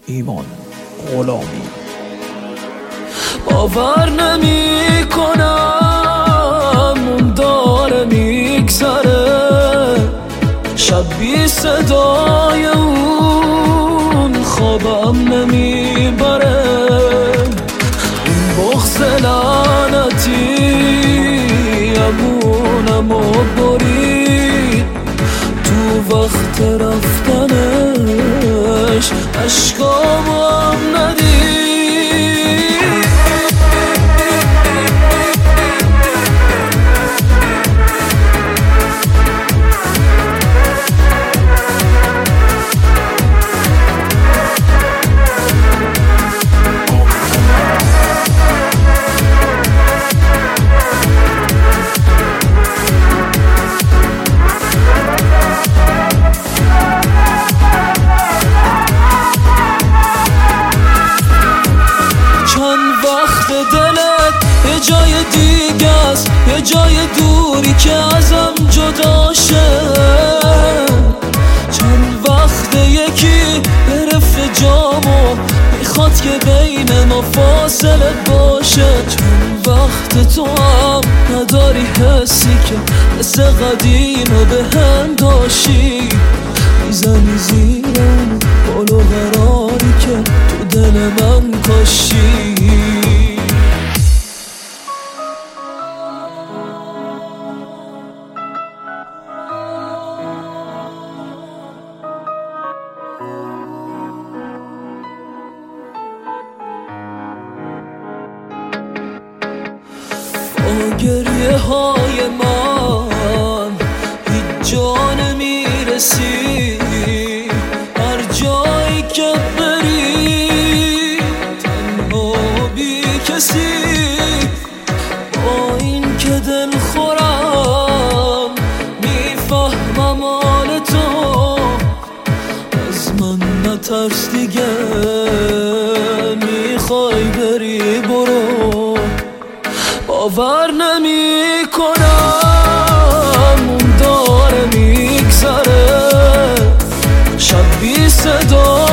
ایمان غلامی. باور نمی کنم اون داره میگذره، شب بی صدای اون خوابم نمیبره. این بغض لعنتی امونمو برید تو وقت رفتنش، عشقامو هم ندید. دلت یه جای دیگه است، یه جای دوری که ازم جدا شه. چند وقت یکی گرفت جامو میخواد که بین ما فاصله باشه. چند وقت تو هم نداری حسی که حس قدیمو به هم داشتی، میزنی زیرم بال و قراری که تو دل من کاشی. با گریه های من هیچ جا نمیرسی، هر جایی که بری تنها بی کسی. با این که دل خورم میفهمم حال تو، از من نترس دیگه، میخوای بری برو. باور نمی کنم اون داره میگذره، شب بی صدا